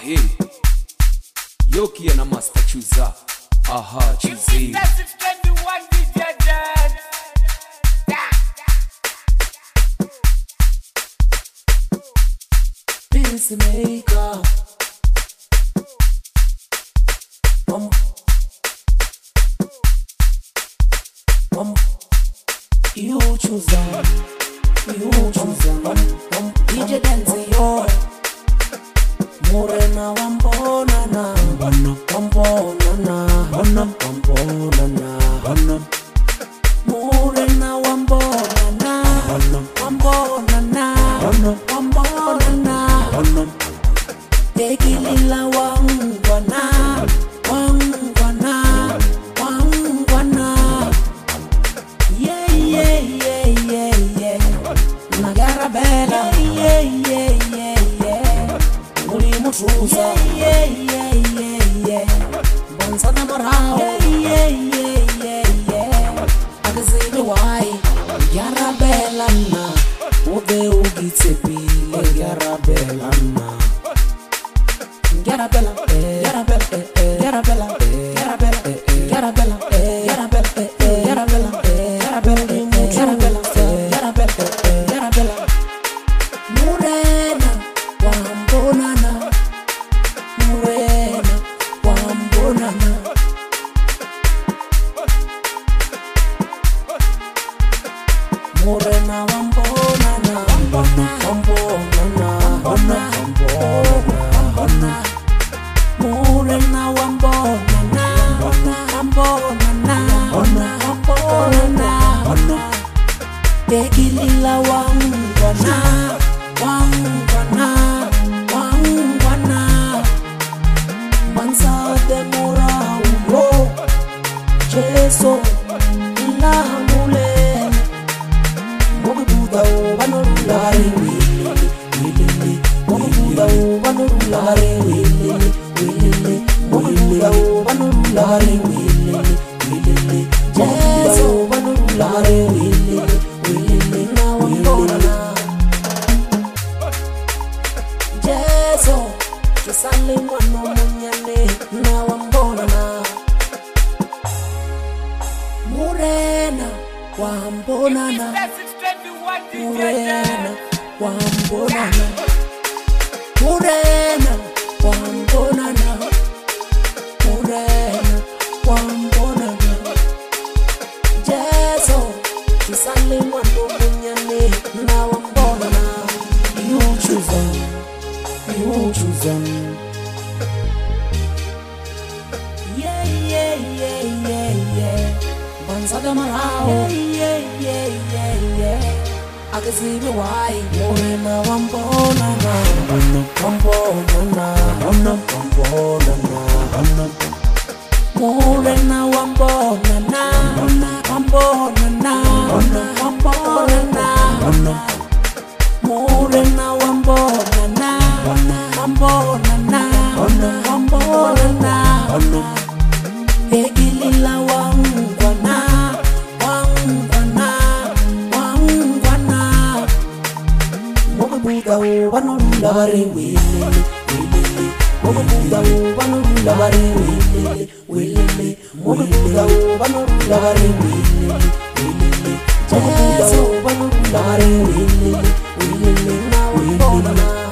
Ahe, Yoki na Master Chuza. Aha, Chuzi. Peacemaker. You choose DJ Dance yo Morena wambona na wambona na wambona na Morena wambona na wambona na wambona na Tekilila wangwana Nagarabella, Mulimutuza, Bonsada Morao, Agazibi why, Yarabella, Ode Ugitsepi, Yarabella, Yarabella, Yarabella, Yarabella, Yarabella, Yarabella, Yarabella, Yarabella, Morena wambona na wambona Morena wambona na Tekilila wangwana Mansa de Morao Jeso la mule Mogubuda vanolulare Mogubuda vanolulare Mogubuda vanolulare Jesu vanolulare na wambona na Jesu kisale mwana munyane na wambona na Morena wambona na Morena wambona na Morena wambona na Morena wambona na Jesu kisale mwana munyane na wambona na You choose Bansada Morao Agazibi why Morena wambona na wambona na Morena wambona na wambona na Morena wambona na wambona na Egilila wangwana Mogubuda vanolulare Mogubuda vanolulare Mogubuda vanolulare Jesu vanolulare na wambona na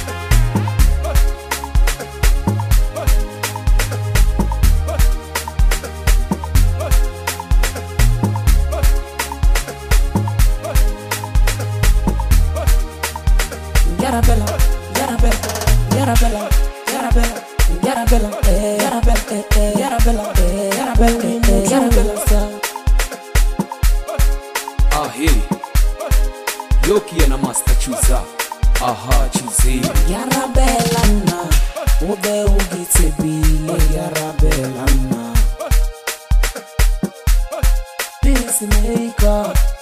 Yarabella, Yarabella, Yarabella, Yarabella, Yarabella, Yarabella, Yarabella, Yarabella. Ahe, Yoki na Master Chuza. Aha, Chuzi. Yarabella na, Ode Ugitsepi, Yarabella na. Peacemaker.